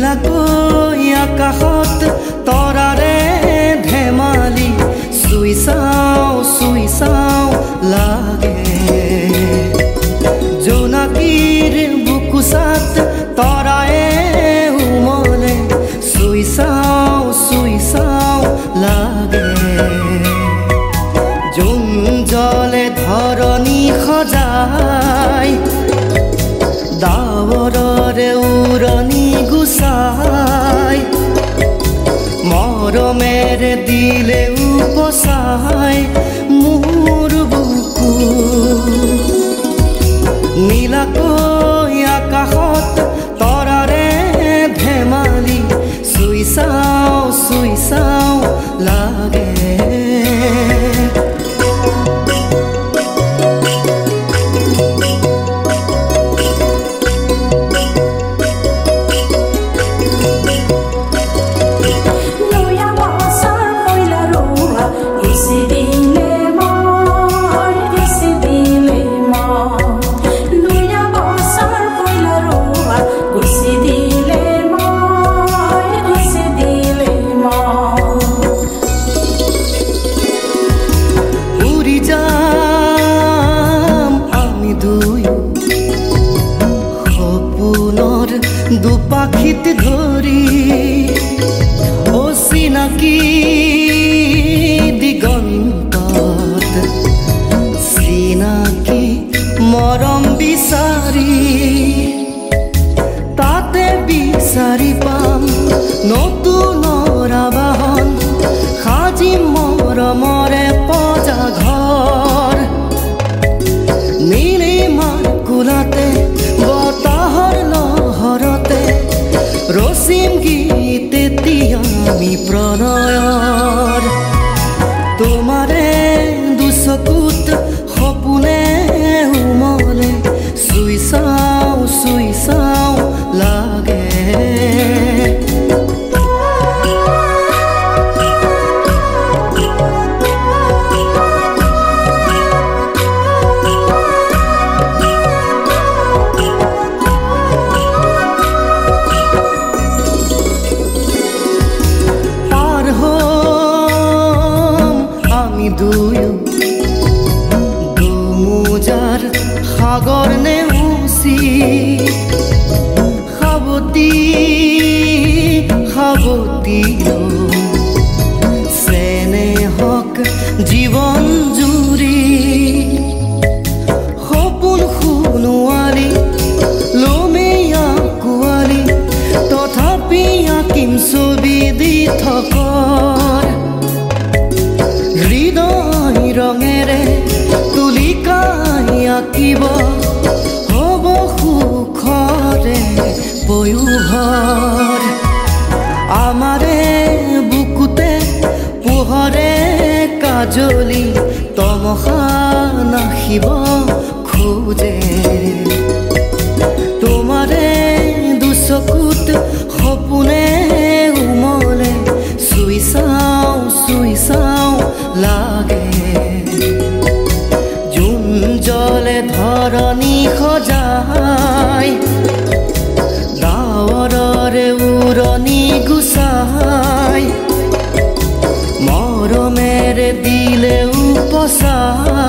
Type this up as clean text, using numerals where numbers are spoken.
নীলাকৈ আকাশত তৰাৰে ধেমালি চুই চাওঁ লাগে জোনাকীৰ বুকুচাত তৰায়ে উমলে চুই চাওঁ লাগে জোন জলে ধৰণী সজাই ডাৱৰৰে উৰণি গুচাই মৰমেৰে দিলে উপচাই মোৰ বুকু নীলাকৈ আকাশত তৰাৰে ধেমালি চুই চাওঁ লাগে দুপাখিত ধৰি অচিনাকি দিগন্তত চিনাকি মৰম বিচাৰি তাতে বিচাৰি পাম নতুনৰ আবাহন সাজি মৰমৰে পজা ঘৰ নীলিমাৰ কোলাতে বতাহৰ লহৰতে ৰচিম গীত আমি প্ৰণয়ৰ তোমাৰে দুচকুত সপোনে উমলে চুই চাওঁ লাগে দুমোজাৰ সাগৰ নেউচি সাৱতি চেনেহক জীৱন জুৰি সপোন সোণোৱালী লমেয়া কোৱালী তথাপি আঁকিম ছবি দি থকৰ হৃদয় ৰঙেৰে তুলিকাই আঁকিব হ'ব সুখৰে পয়োভৰ আমাৰে বুকুতে পোহৰে কাজলি তমসা নাখিব খোজে তোমাৰে দুচকুত সপোনে উমলে চুই চাওঁ লাগে জোন জলে ধৰণী সজাই ডাৱৰৰে উৰণি গুচাই মৰমেৰে দিলে উপচাই